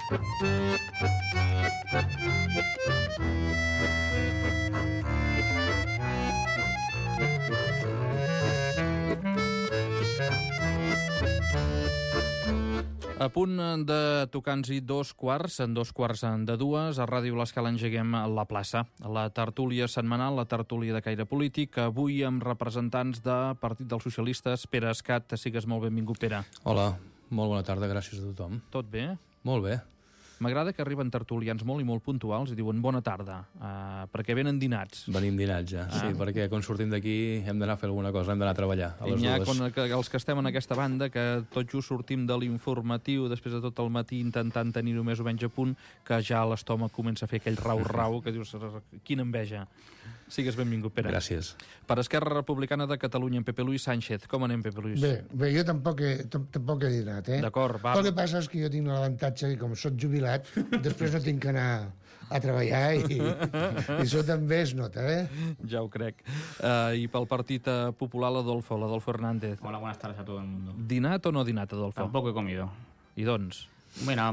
A punt de tocar-nos-hi 2 quarts, en 2 quarts de 2, a Ràdio L'Escala engeguem la plaça. La tertúlia setmanal, la tertúlia de caire polític, avui amb representants del Partit dels Socialistes. Pere Escat, sigues molt benvingut, Pere. Hola, molt bona tarda, gràcies a tothom. Tot bé? Molt bé. M'agrada que arriben tertulians molt i molt puntuals i diuen bona tarda, perquè venen dinats. Venim dinats ja, sí, perquè quan sortim d'aquí hem d'anar a fer alguna cosa, hem d'anar a treballar a les dues. Els que estem en aquesta banda, que tot just sortim de l'informatiu després de tot el matí intentant tenir-ho més o menys a punt, que ja l'estómac comença a fer aquell rau-rau que dius, quina enveja. Sigues benvingut, Pere. Gràcies. Per Esquerra Republicana de Catalunya, en Pepe Luis Sánchez. Com anem, Pepe Luis? Bé, jo tampoc he dinat, D'acord, va. El que passa és que jo tinc l'avantatge que com soc jubilat, després no tinc que anar a treballar i això també es nota, Ja ho crec. I pel Partit Popular, l'Adolfo Hernández. Hola, buenas tardes a todo el mundo. ¿Dinat o no dinat, Adolfo? Tampoco he comido. I doncs? Mira,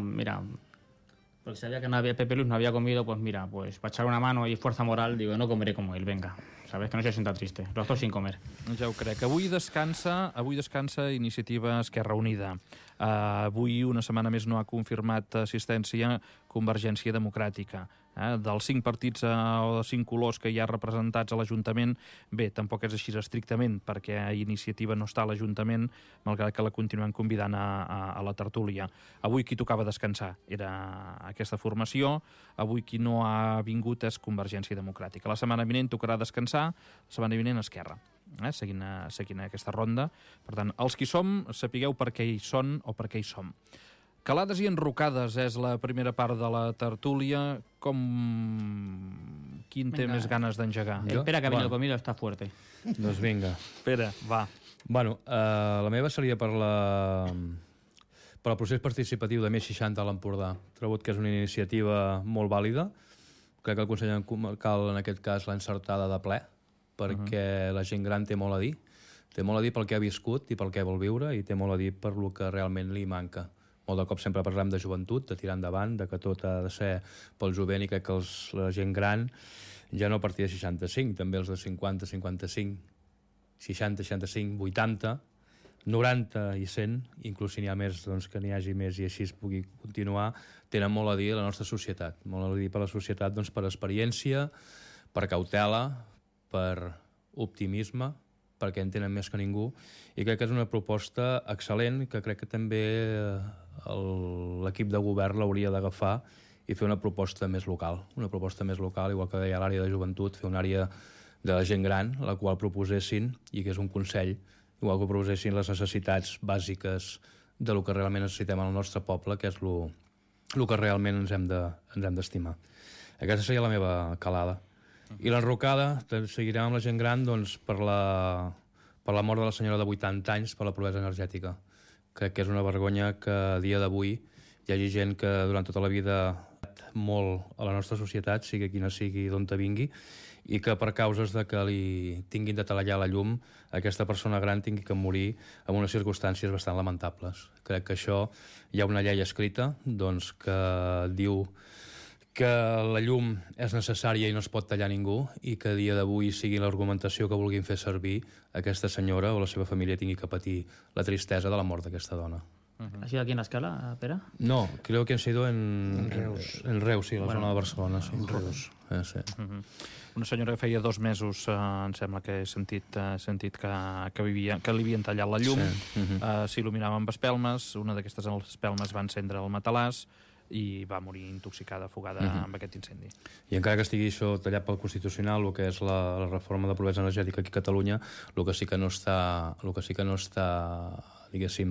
porque sabía que no había Pepe Luis, no había comido, pues mira, pues para echar una mano y fuerza moral, digo, no comeré como él, venga. Sabes que no se sienta triste, los dos sin comer. Ja ho crec. Avui descansa Iniciativa Esquerra Unida. Avui, una setmana més, no ha confirmat assistència Convergència Democràtica. Dels 5 partits o 5 colors que hi ha representats a l'Ajuntament, bé, tampoc és així estrictament, perquè Iniciativa no està a l'Ajuntament, malgrat que la continuem convidant a la tertúlia. Avui qui tocava descansar era aquesta formació, avui qui no ha vingut és Convergència Democràtica. La setmana vinent tocarà descansar, la setmana vinent Esquerra, seguint aquesta ronda. Per tant, els qui som, sapigueu per què hi són o per què hi som. Calades i enrocades és la primera part de la tertúlia. Quin té més ganes d'engegar? Espera que ha venido comido, está fuerte. Doncs vinga. Espera, va. Bueno, la meva seria per el procés participatiu de Més 60 a l'Empordà. Trobo que és una iniciativa molt vàlida. Crec que el Consell Comarcal en aquest cas l'ha encertada de ple, perquè la gent gran té molt a dir. Té molt a dir pel que ha viscut i pel que vol viure, i té molt a dir per lo que realment li manca. Molt de cop sempre parlem de joventut, de tirar endavant, de que tot ha de ser pel jovent, i crec que la gent gran, ja no a partir de 65, també els de 50, 55, 60, 65, 80, 90 i 100, inclús si n'hi ha més, doncs que n'hi hagi més i així es pugui continuar, tenen molt a dir a la nostra societat. Molt a dir per la societat, doncs, per experiència, per cautela, per optimisme, perquè en tenen més que ningú, i crec que és una proposta excel·lent, que crec que també l'equip de govern l'hauria d'agafar i fer una proposta més local, igual que deia l'àrea de joventut, fer una àrea de la gent gran, la qual proposessin, i que és un consell, igual que proposessin les necessitats bàsiques de lo que realment necessitem al nostre poble, que és lo que realment ens hem d'estimar. Aquesta seria la meva calada. I l'enrocada, seguirem amb la gent gran, doncs, per la mort de la senyora de 80 anys per la pobresa energètica. Crec que és una vergonya que a dia d'avui hi hagi gent que durant tota la vida molt a la nostra societat, sigui quina sigui, d'on te vingui, i que per causes de que li tinguin de tallar la llum, aquesta persona gran tingui que morir en unes circumstàncies bastant lamentables. Crec que això, hi ha una llei escrita, doncs, que diu que la llum és necessària i no es pot tallar ningú, i que a dia d'avui sigui l'argumentació que vulguin fer servir, aquesta senyora o la seva família tingui que patir la tristesa de la mort d'aquesta dona. ¿Ha sido aquí en la Escala, Pera? No, creo que han sido en Reus, sí, la zona de Barcelona. Sí, en Reus. Sí. Una senyora que feia 2 mesos, em sembla que he sentit que li havien tallat la llum, s'il·luminava amb espelmes, una d'aquestes espelmes va encendre el matalàs, i va morir intoxicada, afogada amb aquest incendi. I encara que estigui això tallat pel Constitucional, el que és la reforma de pobresa energètica aquí a Catalunya, el que sí que no està diguéssim,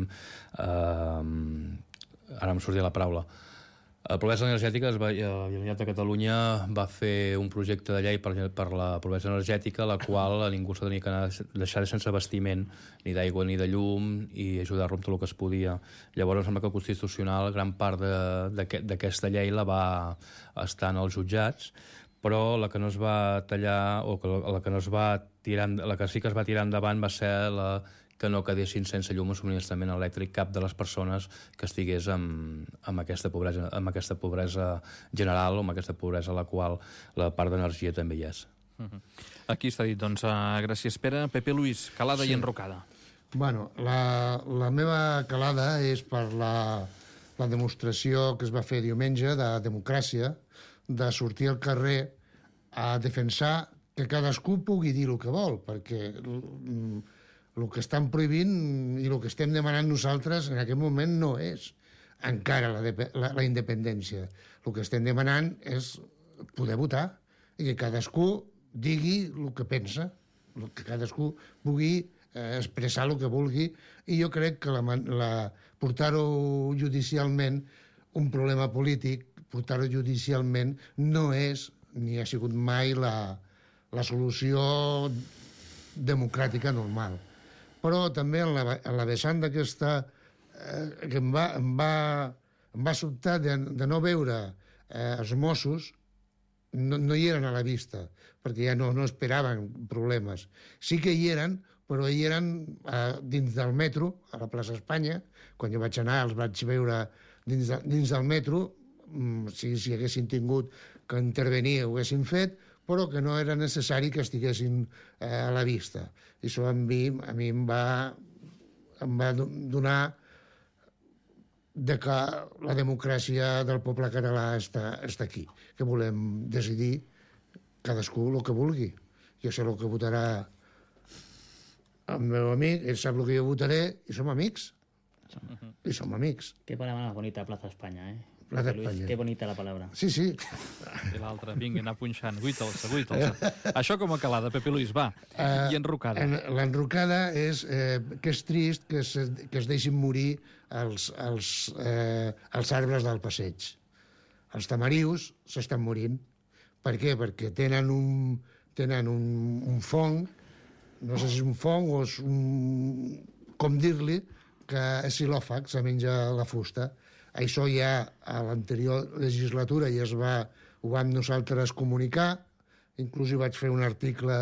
ara em sortia la paraula, la pobresa energètica, la Generalitat de Catalunya va fer un projecte de llei per la pobresa energètica, la qual a ningú s'ha de deixar sense abastiment ni d'aigua ni de llum, i ajudar-lo amb tot el que es podia. Llavors sembla que el Constitucional, gran part d'aquesta llei la va estar en els jutjats, però la que no es va tallar, o la que no es va tirar, la que sí que es va tirar endavant va ser la que no quedessin sense llum o subministrament elèctric cap de les persones que estigués amb aquesta pobresa general o amb aquesta pobresa a la qual la part d'energia també hi és. Aquí està dit, doncs, gràcies, Pere. Pepe Luis, calada i enrocada. Bueno, la meva calada és per la demostració que es va fer diumenge de democràcia, de sortir al carrer a defensar que cadascú pugui dir el que vol, perquè el que estan prohibint i el que estem demanant nosaltres en aquest moment no és encara la independència. El que estem demanant és poder votar i que cadascú digui el que pensa, que cadascú pugui expressar el que vulgui, i jo crec que portar-ho judicialment, un problema polític, portar-ho judicialment no és ni ha sigut mai la solució democràtica normal. Però també en la vessant d'aquesta que em va sobtar de no veure els Mossos, no hi eren a la vista, perquè ja no esperaven problemes. Sí que hi eren, però hi eren dins del metro, a la plaça Espanya. Quan jo vaig anar els vaig veure dins del metro, si haguessin tingut que intervenir ho haguessin fet, però que no era necessari que estiguessin a la vista. I això a mi em va donar que la democràcia del poble català està aquí, que volem decidir cadascú el que vulgui. Jo sé el que votarà el meu amic, ell sap el que jo votaré, i som amics. I som amics. Qué palabra más bonita, Plaza España, ¿eh? Plaza Luis, España. qué bonita la palabra. Sí. I l'altre, vinga, anar punxant, guita'ls. Això com a calada, Pepe Luis, va. I enrocada. L'enrocada és que és trist que es deixin morir els arbres del passeig. Els tamarius s'estan morint. Per què? Perquè tenen un fong, no sé si és un fong o és com dir-li, que és xilòfag, se menja la fusta. Això ja a l'anterior legislatura ho vam nosaltres comunicar, inclús hi vaig fer un article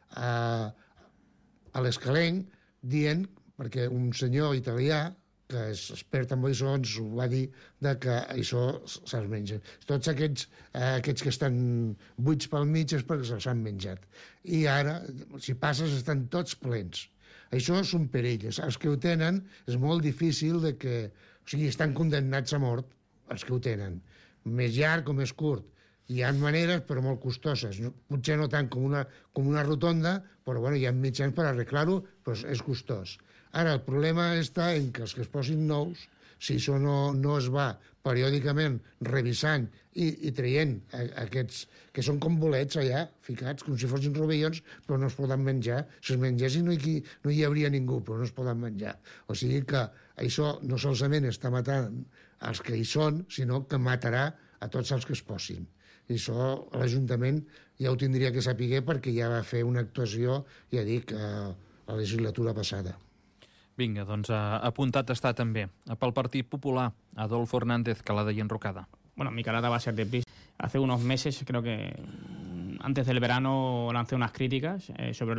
a l'Escalenc dient, perquè un senyor italià que és expert en boissons ho va dir, que això se'ls mengen. Tots aquests que estan buits pel mig és perquè se'ls han menjat. I ara, si passes, estan tots plens. Això és un perill. Els que ho tenen és molt difícil de que... O sigui, estan condemnats a mort, els que ho tenen. Més llarg o més curt. Hi ha maneres, però molt costoses. Potser no tant com una rotonda, però bueno, hi ha mitjans per arreglar-ho, però és costós. Ara, el problema està en que els que es posin nous, si això no es va periòdicament revisant i traient aquests que són com bolets allà, ficats, com si fossin rovellons, però no es poden menjar. Si es mengessin no hi hauria ningú, però no es poden menjar. O sigui que això no solament està matant els que hi són, sinó que matarà a tots els que es posin. I això l'Ajuntament ja ho tindria que saber perquè ja va fer una actuació, ja dic, la legislatura passada. Vinga, doncs apuntat està també. Pel Partit Popular, Adolfo Hernández, calada y enrocada. Bueno, mi calada va a ser de prisa. Hace unos meses, creo que antes del verano, lancé unas críticas sobre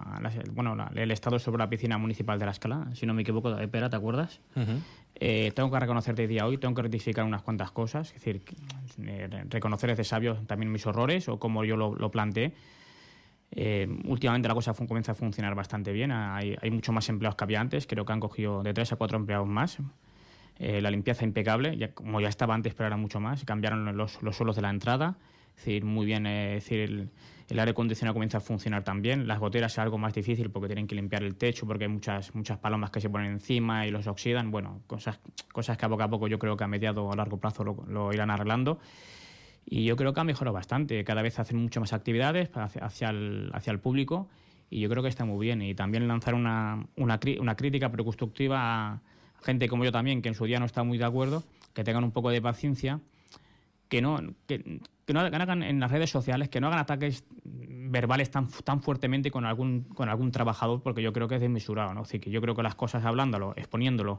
el estado sobre la piscina municipal de La Escala. Si no me equivoco, Pera, ¿te acuerdas? Tengo que reconocer desde día hoy, tengo que rectificar unas cuantas cosas. Es decir, reconocer desde sabio también mis horrores o como yo lo planteé. Últimamente la cosa comienza a funcionar bastante bien. Hay mucho más empleados que había antes. Creo que han cogido de 3 a 4 empleados más. La limpieza impecable, como ya estaba antes, pero era mucho más. Cambiaron los suelos de la entrada. Es decir, muy bien. El aire acondicionado comienza a funcionar también. Las goteras es algo más difícil porque tienen que limpiar el techo, porque hay muchas palomas que se ponen encima y los oxidan. Bueno, cosas que a poco yo creo que a mediado o a largo plazo lo irán arreglando. Y yo creo que ha mejorado bastante. Cada vez hacen mucho más actividades hacia el público y yo creo que está muy bien. Y también lanzar una crítica pero constructiva a gente como yo también, que en su día no está muy de acuerdo, que tengan un poco de paciencia, que no hagan en las redes sociales, que no hagan ataques verbales tan fuertemente con algún trabajador, porque yo creo que es desmesurado, ¿no? Es decir, que yo creo que las cosas hablándolo, exponiéndolo,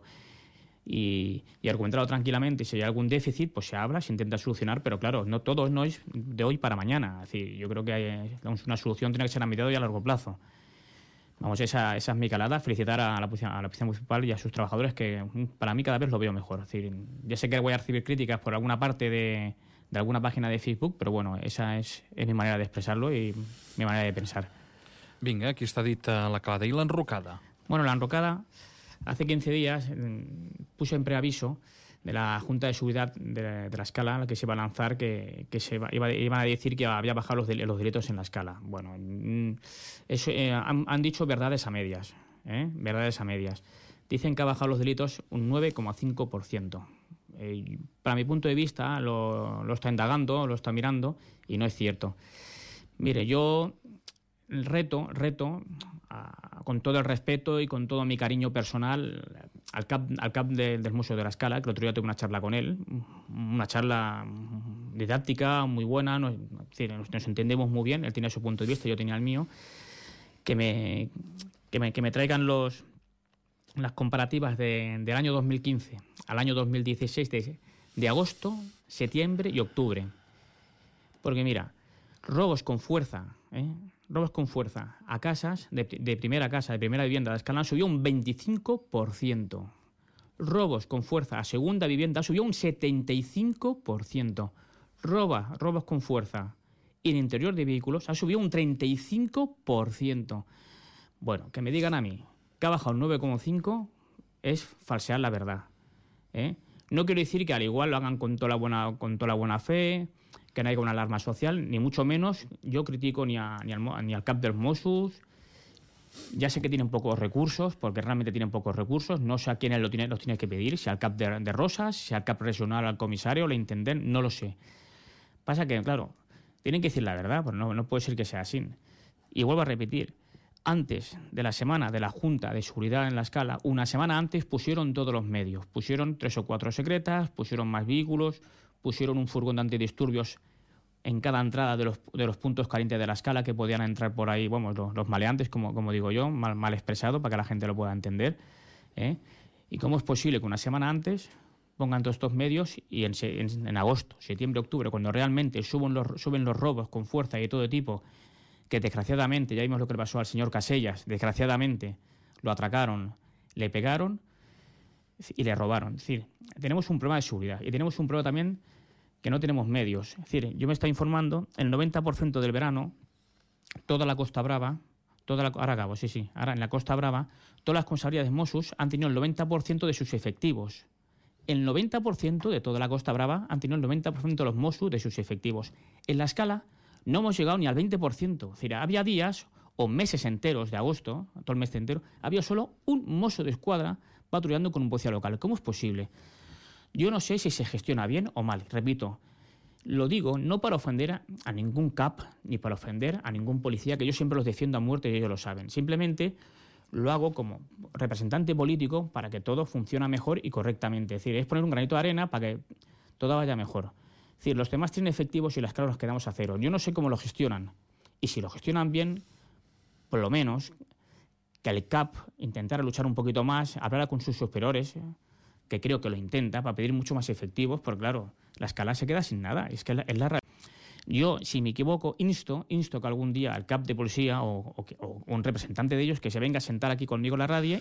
y argumentarlo tranquilamente, y si hay algún déficit, pues se habla, se intenta solucionar, pero claro, no todo no es de hoy para mañana. Es decir, yo creo que una solución tiene que ser a mediano y a largo plazo. Vamos, esa es mi calada. Felicitar a la policía municipal y a sus trabajadores, que para mí cada vez lo veo mejor. Es decir, ya sé que voy a recibir críticas por alguna parte de alguna página de Facebook, pero bueno, esa es mi manera de expresarlo y mi manera de pensar. Vinga, aquí està dit la calada. I l'enrocada? Bueno, la enrocada, hace 15 días puse en preaviso de la Junta de Seguridad de la Escala, la que se iba a lanzar, que iban a decir que había bajado los delitos en la Escala. Bueno, eso, han dicho verdades a medias, verdades a medias. Dicen que ha bajado los delitos un 9,5%. Para mi punto de vista, lo está indagando, lo está mirando, y no es cierto. Mire, yo reto, con todo el respeto y con todo mi cariño personal, al cap del Museo de la Escala, que el otro día tuve una charla con él, una charla didáctica, muy buena, nos entendemos muy bien, él tiene su punto de vista, yo tenía el mío, que me traigan las comparativas del año 2015 al año 2016 de agosto, septiembre y octubre. Porque mira, robos con fuerza a casas de primera vivienda de la Escala subió un 25%. Robos con fuerza a segunda vivienda subió un 75%. Robos con fuerza en interior de vehículos ha subido un 35%. Bueno, que me digan a mí que ha bajado un 9,5% es falsear la verdad. No quiero decir que al igual lo hagan con toda la buena fe, que no haya una alarma social, ni mucho menos. Yo critico ni al cap dels Mossos. Ya sé que tienen pocos recursos, porque realmente tienen pocos recursos. No sé a quiénes los tiene que pedir, si al cap de Rosas, si al cap regional, al comisario, al intendente, no lo sé. Pasa que, claro, tienen que decir la verdad, pero no puede ser que sea así. Y vuelvo a repetir, antes de la semana de la Junta de Seguridad en la Escala, una semana antes pusieron todos los medios. Pusieron 3 o 4 secretas, pusieron más vehículos, pusieron un furgón de antidisturbios en cada entrada de los puntos calientes de la Escala, que podían entrar por ahí, vamos, los maleantes, como digo yo, mal expresado, para que la gente lo pueda entender. ¿Y cómo es posible que una semana antes pongan todos estos medios y en agosto, septiembre, octubre, cuando realmente suben los robos con fuerza y de todo tipo, que desgraciadamente, ya vimos lo que le pasó al señor Casellas, desgraciadamente lo atracaron, le pegaron y le robaron? Es decir, tenemos un problema de seguridad y tenemos un problema también que no tenemos medios. Es decir, yo me estoy informando, el 90% del verano, toda la Costa Brava, ahora en la Costa Brava, todas las comisarías de Mossos han tenido el 90% de sus efectivos. El 90% de toda la Costa Brava han tenido el 90% de los Mossos de sus efectivos. En la Escala no hemos llegado ni al 20%. Es decir, había días o meses enteros de agosto, todo el mes entero, había solo un mozo de escuadra patrullando con un policía local. ¿Cómo es posible? Yo no sé si se gestiona bien o mal. Repito, lo digo no para ofender a ningún cap ni para ofender a ningún policía, que yo siempre los defiendo a muerte y ellos lo saben. Simplemente lo hago como representante político para que todo funcione mejor y correctamente. Es decir, es poner un granito de arena para que todo vaya mejor. Es decir, los demás tienen efectivos y las Escala nos quedamos a cero. Yo no sé cómo lo gestionan. Y si lo gestionan bien, por lo menos que el CAP intentara luchar un poquito más, hablara con sus superiores, que creo que lo intenta, para pedir mucho más efectivos, porque claro, la Escala se queda sin nada. Es que es la realidad. Yo, si me equivoco, insto que algún día el CAP de policía o un representante de ellos que se venga a sentar aquí conmigo en la radio,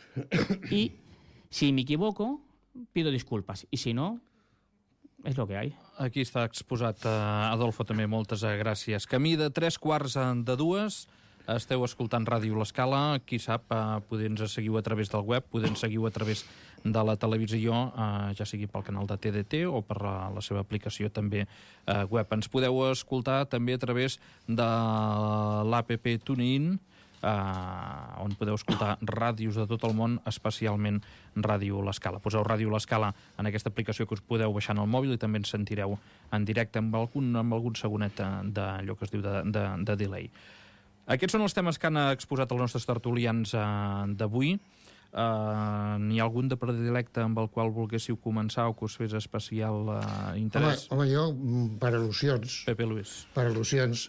y si me equivoco, pido disculpas. Y si no, és el que hi ha. Aquí està exposat, Adolfo, també moltes gràcies. Camí de 3:45, esteu escoltant Ràdio L'Escala. Qui sap, poder ens seguiu a través del web, poder ens seguiu a través de la televisió, ja sigui pel canal de TDT o per la seva aplicació també web. Ens podeu escoltar també a través de l'APP TuneIn, on podeu escoltar ràdios de tot el món, especialment Ràdio L'Escala. Poseu Ràdio L'Escala en aquesta aplicació que us podeu baixar en el mòbil i també ens sentireu en directe amb algun segonet d'allò que es diu de delay. Aquests són els temes que han exposat els nostres tertulians d'avui. N'hi ha algun de predilecte amb el qual volguéssiu començar o que us fes especial interès? Home, jo, per al·lusions... Pepe Luis. Per al·lusions.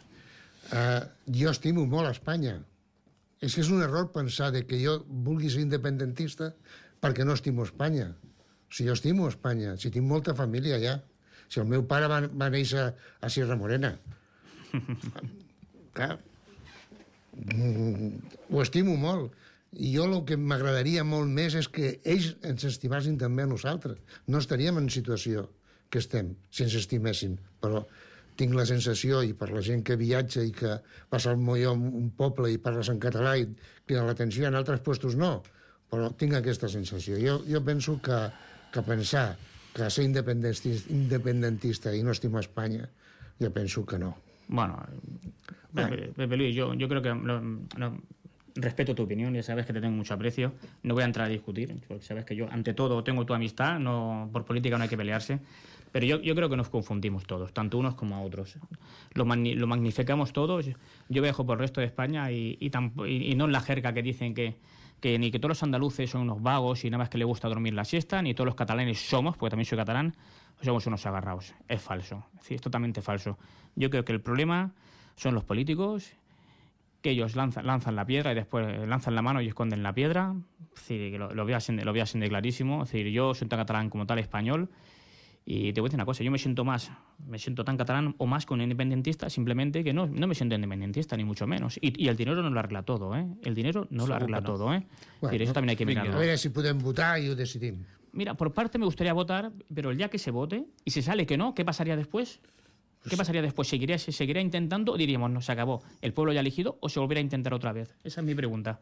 Jo estimo molt Espanya. És que és un error pensar que jo vulgui ser independentista perquè no estimo Espanya. Si jo estimo Espanya, si tinc molta família allà. Si el meu pare va néixer a Sierra Morena. Clar. ho estimo molt. I jo el que m'agradaria molt més és que ells ens estimessin també a nosaltres. No estaríem en situació que estem si ens estimessin, però tinc la sensació, i per la gent que viatja i que passa al Molló un poble i parles en català i crida l'atenció, en altres puestos no, però tinc aquesta sensació. Jo penso que pensar que ser independentista y no estima España, yo pienso que no. Bueno, Pepe Luis, yo creo que respeto tu opinión, ya sabes que te tengo mucho aprecio, no voy a entrar a discutir, porque sabes que yo ante todo tengo tu amistad, no, por política no hay que pelearse, pero yo creo que nos confundimos todos, tanto unos como otros. Lo magnificamos todos. Yo viajo por el resto de España y no en la jerga que dicen que ni que todos los andaluces son unos vagos y nada más que le gusta dormir la siesta, ni todos los catalanes somos, porque también soy catalán, somos unos agarrados. Es falso, es totalmente falso. Yo creo que el problema son los políticos, que ellos lanzan la piedra y después lanzan la mano y esconden la piedra. Es decir, que lo veo así de clarísimo. Es decir, yo soy tan catalán como tal español. Y te voy a decir una cosa, yo me siento tan catalán o más con un independentista, simplemente que no me siento independentista, ni mucho menos. Y el dinero no lo arregla todo, ¿eh? El dinero no lo arregla todo, ¿eh? Bueno, eso también hay que mirarlo. A veure si podem votar i ho decidim. Mira, por parte me gustaría votar, pero el día que se vote, y si sale que no, ¿qué pasaría después? ¿Qué pasaría después? ¿Seguiría intentando o diríamos, no, se acabó, el pueblo ya ha elegido, o se volverá a intentar otra vez? Esa es mi pregunta.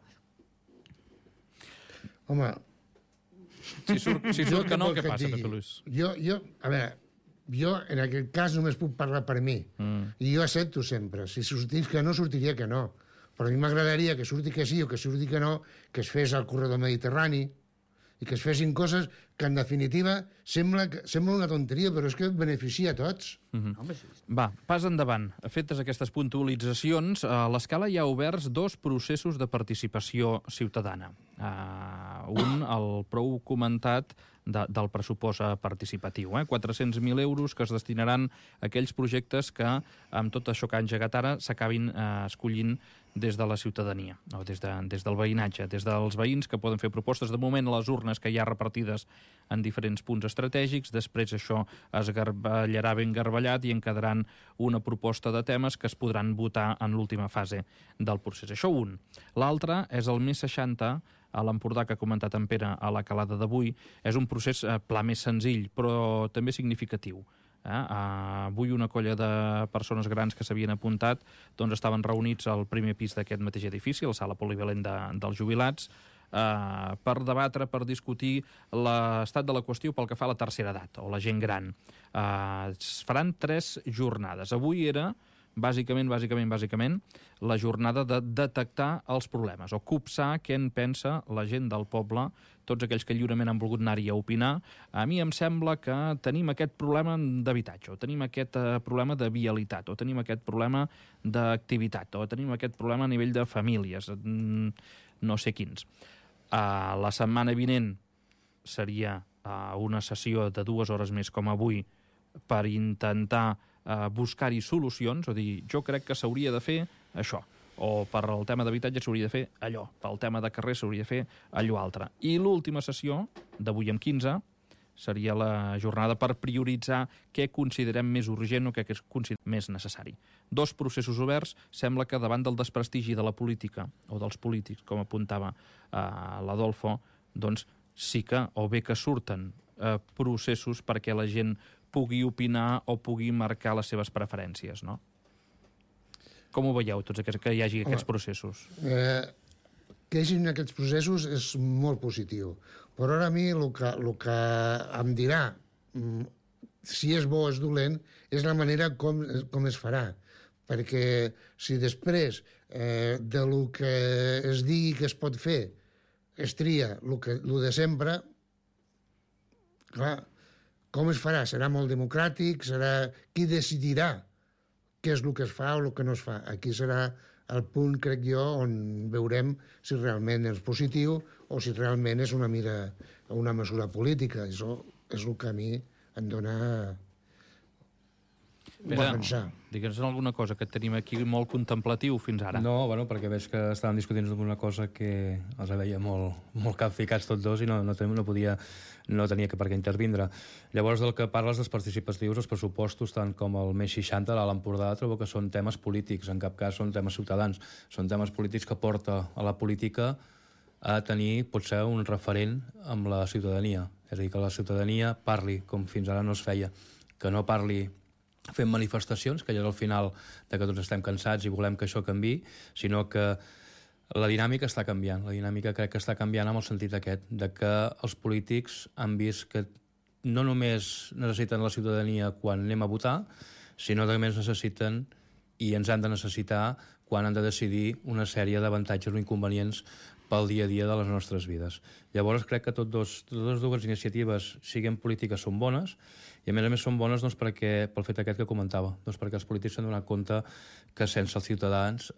Home, Si surt que no, què passa, Pepe Luis? A veure, jo en aquest cas només puc parlar per mi. I jo accepto sempre. Si sortís que no, sortiria que no. Però a mi m'agradaria que surti que sí o que surti que no, que es fes el corredor mediterrani i que es fessin coses que, en definitiva, sembla una tonteria, però és que beneficia a tots. Va, pas endavant. Fetes aquestes puntualitzacions, a l'Escala hi ha oberts 2 processos de participació ciutadana. Un, el prou comentat del pressupost participatiu. 400.000 euros que es destinaran a aquells projectes que, amb tot això que ha engegat ara, s'acabin escollint des de la ciutadania, o des del veïnatge, des dels veïns que poden fer propostes de moment a les urnes que hi ha repartides en diferents punts estratègics. Després això es garballarà ben garballat i en quedaran una proposta de temes que es podran votar en l'última fase del procés. Això un. L'altre és el Més 60, a l'Empordà, que ha comentat en Pere a la calada d'avui. És un procés pla més senzill, però també significatiu. Avui una colla de persones grans que s'havien apuntat doncs estaven reunits al primer pis d'aquest mateix edifici, la sala polivalent dels jubilats, per debatre, per discutir l'estat de la qüestió pel que fa a la tercera edat, o la gent gran. Es faran 3 jornades. Avui era bàsicament, la jornada de detectar els problemes, o copsar què en pensa la gent del poble, tots aquells que lliurement han volgut anar-hi a opinar. A mi em sembla que tenim aquest problema d'habitatge, o tenim aquest problema de vialitat, o tenim aquest problema d'activitat, o tenim aquest problema a nivell de famílies, no sé quins. La setmana vinent seria una sessió de 2 hores més com avui per intentar buscar-hi solucions, o dir, jo crec que s'hauria de fer això, o per al tema d'habitatge s'hauria de fer allò, pel tema de carrer s'hauria de fer allò altre. I l'última sessió, d'avui amb 15, seria la jornada per prioritzar què considerem més urgent o què considerem més necessari. 2 processos oberts. Sembla que davant del desprestigi de la política, o dels polítics, com apuntava l'Adolfo, doncs sí que, o bé que surten processos perquè la gent pugui opinar o pugui marcar les seves preferències, no? Com ho veieu, tots que hi hagi aquests processos? Que hi hagi aquests processos és molt positiu. Però ara a mi el que em dirà si és bo o és dolent és la manera com es farà. Perquè si després del que es digui que es pot fer es tria el de sempre, clar, com es farà? Serà molt democràtic? Qui decidirà què és el que es fa o el que no es fa? Aquí serà el punt, crec jo, on veurem si realment és positiu o si realment és una mesura política. Això és el que a mi em dona... defensar. Digue'ns alguna cosa, que tenim aquí molt contemplatiu fins ara. No, bueno, perquè veig que estàvem discutint d'una cosa que els veia molt capficats tots dos i no tenia per què intervindre. Llavors, del que parles dels participatius, els pressupostos, tant com el més 60 a l'Alt Empordà, trobo que són temes polítics, en cap cas són temes ciutadans. Són temes polítics que porta a la política a tenir, potser, un referent amb la ciutadania. És a dir, que la ciutadania parli, com fins ara no es feia, que no parli fent manifestacions, que ja és el final de que tots estem cansats i volem que això canviï, sinó que la dinàmica està canviant. La dinàmica crec que està canviant amb el sentit aquest, de que els polítics han vist que no només necessiten la ciutadania quan anem a votar, sinó que també ens necessiten i ens han de necessitar quan han de decidir una sèrie d'avantatges o inconvenients pel dia a dia de les nostres vides. Llavors crec que totes dues iniciatives, siguin polítiques, són bones, i a més són bones doncs, pel fet aquest que comentava, doncs perquè els polítics s'han donat compte que sense els ciutadans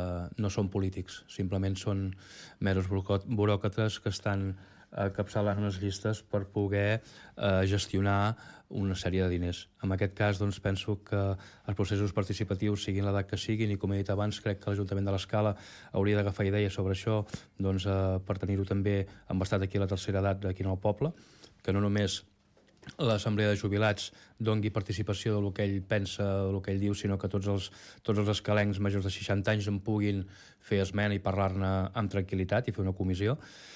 no són polítics, simplement són meros buròcrates que estan capçalant unes llistes per poder gestionar una sèrie de diners. En aquest cas, doncs, penso que els processos participatius, siguin l'edat que siguin, i com he dit abans, crec que l'Ajuntament de l'Escala hauria d'agafar idea sobre això, doncs, per tenir-ho també embastat aquí a la tercera edat aquí en el poble, que no només l'Assemblea de Jubilats dongui participació del que ell pensa, del que ell diu, sinó que tots els escalencs majors de 60 anys en puguin fer esmena i parlar-ne amb tranquil·litat i fer una comissió.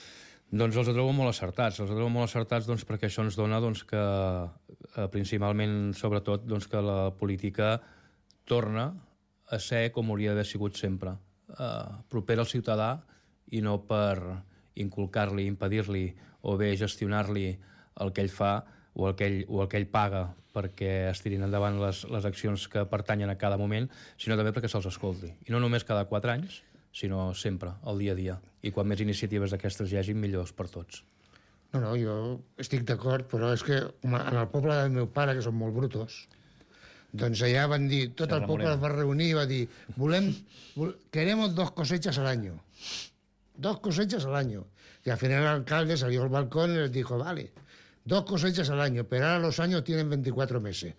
Doncs els trobo molt acertats. Doncs, perquè això ens dona doncs, que, principalment, sobretot, doncs, que la política torna a ser com hauria d'haver sigut sempre, propera al ciutadà i no per inculcar-li, impedir-li o bé gestionar-li el que ell fa o el que ell paga perquè es tirin endavant les accions que pertanyen a cada moment, sinó també perquè se'ls escolti. I no només cada 4 anys, sinó sempre, al dia a dia. I quan més iniciatives d'aquestes hi hagi, millors per tots. No, jo estic d'acord, però és que en el poble del meu pare, que són molt brutos, doncs allà van dir, tot el poble es va reunir i va dir, queremos 2 cosechas al año. 2 cosechas al año. Y al final el alcalde salió al balcón y les dijo, vale, 2 cosechas al año, pero ahora los años tienen 24 meses.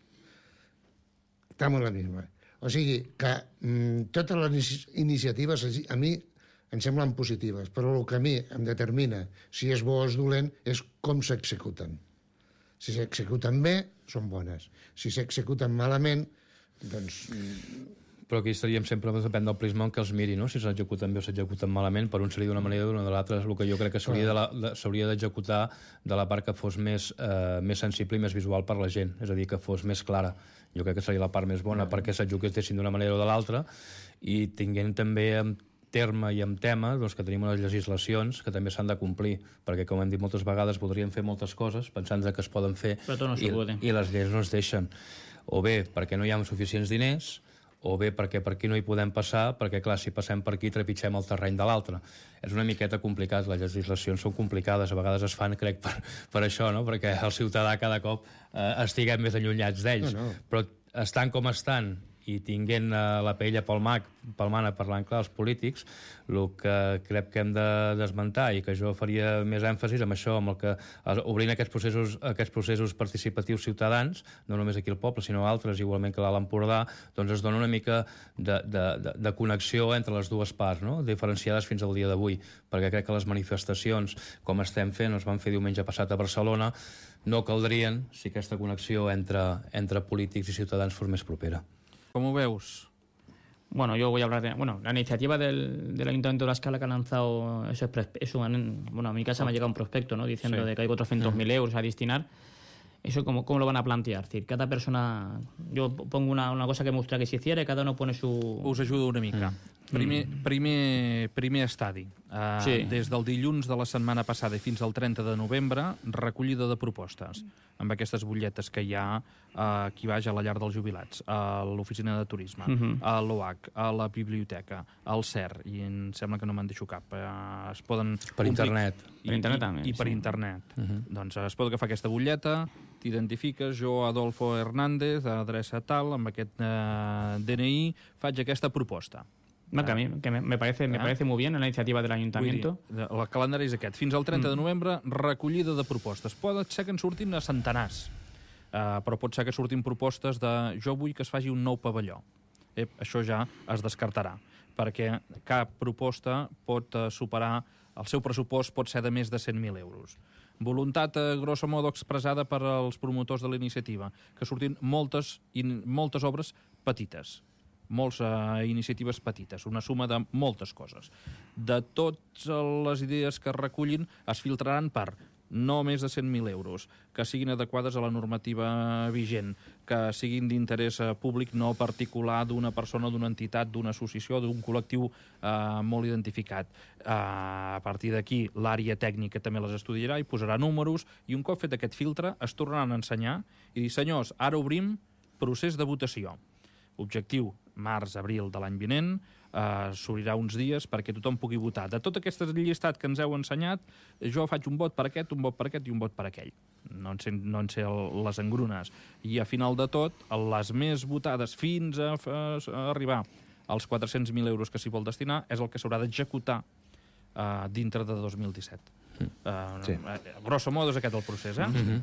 Estamos en la misma. O sigui que totes les iniciatives a mi em semblen positives, però el que a mi em determina si és bo o és dolent és com s'executen. Si s'executen bé, són bones. Si s'executen malament, doncs... Però aquí estaríem sempre, depèn del prisma en què els miri, no? Si s'executen bé o s'executen malament, per un seria d'una manera o d'una de l'altra. El que jo crec que s'hauria d'executar de la part que fos més sensible i més visual per la gent, és a dir, que fos més clara. Jo crec que seria la part més bona perquè s'executessin d'una manera o de l'altra i tinguent també en terme i en tema doncs, que tenim unes legislacions que també s'han de complir, perquè com hem dit moltes vegades voldríem fer moltes coses pensant que es poden fer i les lleis no es deixen, o bé perquè no hi ha suficients diners o bé perquè per aquí no hi podem passar, perquè, clar, si passem per aquí trepitgem el terreny de l'altre. És una miqueta complicat, les legislacions són complicades, a vegades es fan, crec, per això, no? Perquè el ciutadà cada cop estiguem més allunyats d'ells. Però estan com estan i tinguent la paella pel mànec parlant clar els polítics, el que crec que hem de desmentar i que jo faria més èmfasis amb això, amb el que obrint aquests processos participatius ciutadans, no només aquí al poble, sinó altres, igualment que l'Alt Empordà, doncs es dona una mica de connexió entre les dues parts, no? Diferenciades fins al dia d'avui, perquè crec que les manifestacions, com estem fent, es van fer diumenge passat a Barcelona, no caldrien si aquesta connexió entre polítics i ciutadans fos més propera. ¿Cómo veus? Bueno, yo voy a hablar de... Bueno, la iniciativa del Ayuntamiento de La Escala que ha lanzado bueno, a mi casa me ha llegado un prospecto, ¿no? Diciendo de que hay 400.000 euros a destinar. ¿Eso cómo lo van a plantear? Es decir, cada persona... Yo pongo una cosa que me gustaría que se hiciera y cada uno pone su... Us ajudo una mica. Primer estadi. Sí. Des del dilluns de la setmana passada i fins al 30 de novembre, recollida de propostes amb aquestes butlletes que hi ha aquí baix a la llar dels jubilats, a l'oficina de turisme, a l'OAC, a la biblioteca, al CER, i em sembla que no me'n deixo cap. Es poden... Per internet. Per internet també. I per internet. Doncs es pot agafar aquesta butlleta, t'identifiques, jo, Adolfo Hernández, adreça tal, amb aquest DNI, faig aquesta proposta. No, que a mí me parece muy bien la iniciativa del Ayuntamiento. El calendari és aquest. Fins al 30 de novembre, recollida de propostes. Pot ser que en surtin a centenars. però pot ser que surtin propostes de jo vull que es faci un nou pavelló. Això ja es descartarà, perquè cap proposta pot superar, el seu pressupost pot ser de més de 100.000 euros. Voluntat, grosso modo, expressada per als promotors de la iniciativa, que surtin moltes obres petites, moltes iniciatives petites, una suma de moltes coses. De totes les idees que es recullin es filtraran per no més de 100.000 euros, que siguin adequades a la normativa vigent, que siguin d'interès públic no particular d'una persona, d'una entitat, d'una associació, d'un col·lectiu molt identificat. A partir d'aquí, l'àrea tècnica també les estudiarà i posarà números, i un cop fet aquest filtre es tornaran a ensenyar i dir, senyors, ara obrim procés de votació. Objectiu, març-abril de l'any vinent, s'obrirà uns dies perquè tothom pugui votar. De tot aquest llistat que ens heu ensenyat, jo faig un vot per aquest, un vot per aquest i un vot per aquell. No en sé les engrunes. I a final de tot, les més votades fins a arribar als 400.000 euros que s'hi vol destinar és el que s'haurà d'executar dintre de 2017. Grosso modo és aquest el procés,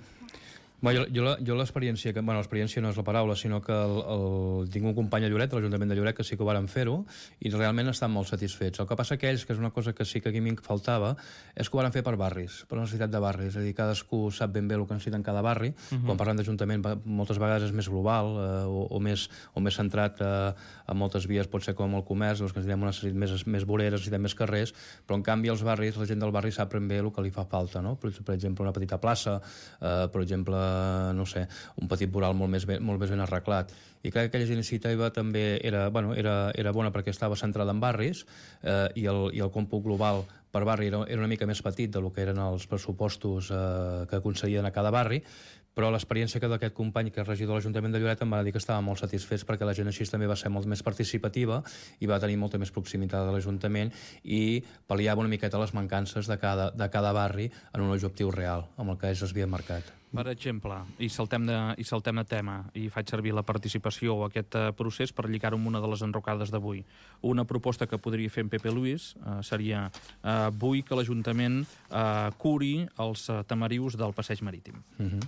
Jo l'experiència, l'experiència no és la paraula, sinó que tinc un company a Lloret, a l'Ajuntament de Lloret, que sí que ho varen fer-ho, i realment estan molt satisfets. El que passa que ells, que és una cosa que sí que aquí m'hi faltava, és que ho varen fer per barris, per necessitat de barris. És a dir, cadascú sap ben bé el que necessita en cada barri. Quan parlem d'Ajuntament, moltes vegades és més global o més centrat a moltes vies, pot ser com el comerç, que necessitem més voreres, necessitem més carrers, però en canvi els barris, la gent del barri sap ben bé el que li fa falta, no? Per exemple, una petita plaça, per exemple, no sé, un petit voral molt més ben arreglat. I crec que aquella iniciativa també era bona perquè estava centrada en barris i el còmput global per barri era una mica més petit del que eren els pressupostos que concedien a cada barri, però l'experiència d'aquest company, que és regidor de l'Ajuntament de Lloret, em va dir que estava molt satisfets perquè la gent així també va ser molt més participativa i va tenir molta més proximitat de l'Ajuntament i pal·liava una miqueta les mancances de cada barri en un objectiu real, amb el que ells s'havien marcat. Per exemple, i saltem de tema, i faig servir la participació o aquest procés per lligar-ho amb una de les enrocades d'avui. Una proposta que podria fer en Pepe Luis seria vull que l'Ajuntament curi els tamarius del passeig marítim.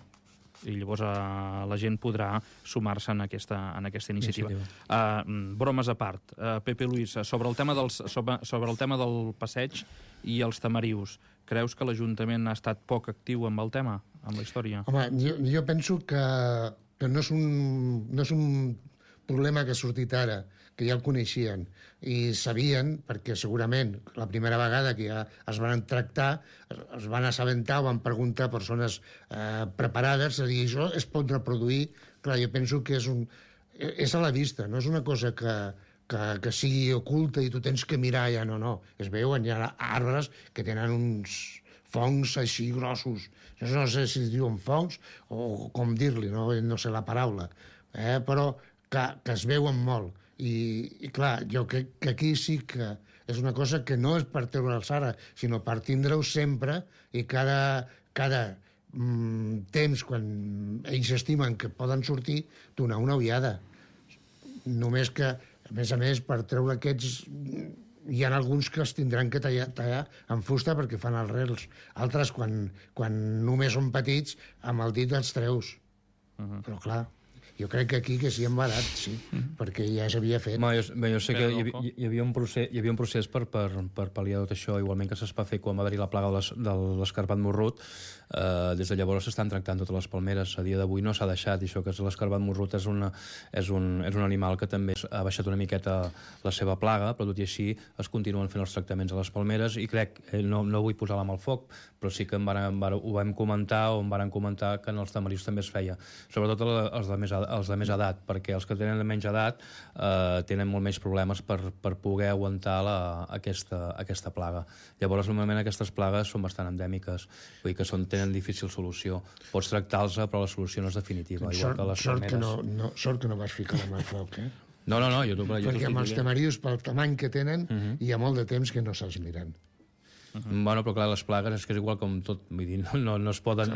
I llavors la gent podrà sumar-se en aquesta iniciativa. Bromes a part, Pepe Luis, sobre el tema del passeig i els tamarius, creus que l'Ajuntament ha estat poc actiu amb el tema, amb la història? Home, jo penso que no és un problema que ha sortit ara, que ja el coneixien i sabien, perquè segurament la primera vegada que ja es van tractar es van assabentar o van preguntar a persones preparades, és a dir, això es pot reproduir. Clar, jo penso que és a la vista, no és una cosa que sigui oculta i tu tens que mirar ja, no. Es veuen, hi ha arbres que tenen uns fongs així grossos. No sé si es diuen fongs o com dir-li, no sé la paraula, però que es veuen molt. I clar, jo crec que aquí sí que és una cosa que no és per treure'ls ara, sinó per tindre-ho sempre i cada temps, quan ells estimen que poden sortir, donar una ullada. Només que, a més, per treure aquests, hi ha alguns que es tindran que tallar amb fusta perquè fan els rels. Altres, quan només són petits, amb el dit els treus. Però clar, jo crec que aquí que sí, en barat, sí, perquè ja s'havia fet. Jo sé que hi havia un procés per pal·liar tot això, igualment que es va fer quan va haver-hi la plaga de l'escarpat morrut. Des de llavors s'estan tractant totes les palmeres. A dia d'avui no s'ha deixat, això que l'escarbat morrut és un animal que també ha baixat una miqueta la seva plaga, però tot i així es continuen fent els tractaments a les palmeres i crec, no vull posar la mà al foc, però sí que ho vam comentar o em varen comentar que en els tamaris també es feia, sobretot els de més edat, perquè els que tenen menys edat tenen molt menys problemes per poder aguantar aquesta plaga. Llavors, normalment aquestes plagues són bastant endèmiques, vull dir que tenen difícil solució. Pots tractar-los, però la solució no és definitiva. Sort que no vas ficar la mà al foc, No, jo perquè amb els tamarius, pel tamany que tenen, hi ha molt de temps que no se'ls miren. Bueno, però clar, les plagues és que és igual com tot, vull dir, no es poden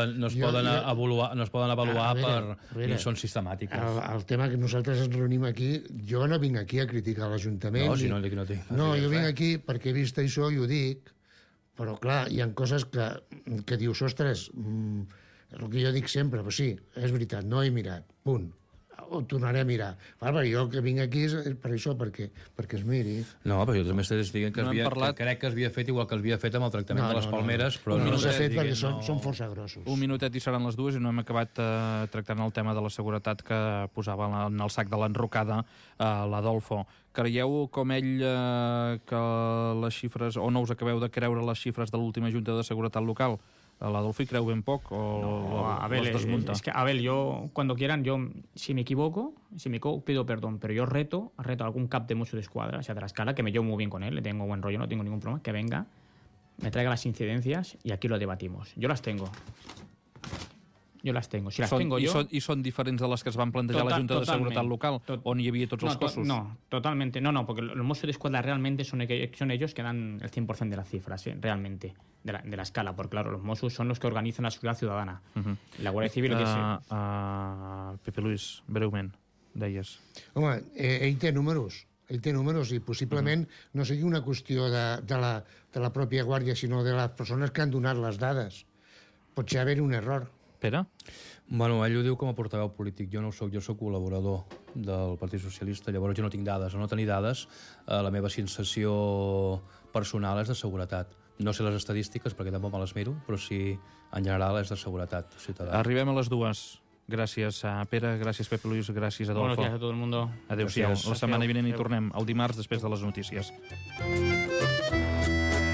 avaluar ni són sistemàtiques. El tema que nosaltres ens reunim aquí, jo no vinc aquí a criticar l'Ajuntament. No, jo vinc aquí perquè he vist això i ho dic, però clar, hi ha coses que dius, ostres, El que jo dic sempre, però sí, és veritat, no he mirat, punt. Ho tornaré a mirar. Però jo que vinc aquí és per això, perquè es miri. No, però jo també estic dient que, No hem parlat- que crec que s'havia fet igual que s'havia fet amb el tractament de les palmeres, però no s'ha fet diguem, perquè són força grossos. Un minutet i seran les dues i no hem acabat tractant el tema de la seguretat que posava en el sac de l'enrocada l'Adolfo. Creieu, com ell, que les xifres, o no us acabeu de creure les xifres de l'última Junta de Seguretat Local? L'Adolfo hi creu ben poc o Abel, les desmunta? es que, Abel, yo cuando quieran, si me equivoco, pido perdón, pero yo reto a algún cap de Mossos d'Esquadra, o sea, de la escala, que me llevo muy bien con él, le tengo buen rollo, no tengo ningún problema, que venga, me traiga las incidencias y aquí lo debatimos. Yo las tengo. Si las tengo yo... I són diferents de les que es van plantejar a la Junta de Seguretat Local, on hi havia tots els cossos? No, totalmente. No, porque los Mossos d'Esquadra realmente son ellos que dan el 100% de las cifras, realmente, de la escala, porque claro, los Mossos son los que organizan la seguridad ciudadana. La Guàrdia Civil... Pepe Luis, breument, deies. Home, ell té números i possiblement no sigui una qüestió de la pròpia Guàrdia, sinó de les persones que han donat les dades. Pot ser haver-hi un error. Pere? Bueno, ell ho diu com a portaveu polític. Jo no ho soc, jo soc col·laborador del Partit Socialista, llavors jo no tinc dades. Al no tenir dades, la meva sensació personal és de seguretat. No sé les estadístiques, perquè tampoc me les miro, però sí, en general, és de seguretat ciutadana. Arribem a les dues. Gràcies a Pere, gràcies Pepe Luis, gràcies Adolfo. Buenos días a todo el mundo. Adéu-siau. Gràcies. La setmana vinent hi tornem, el dimarts, després de les notícies.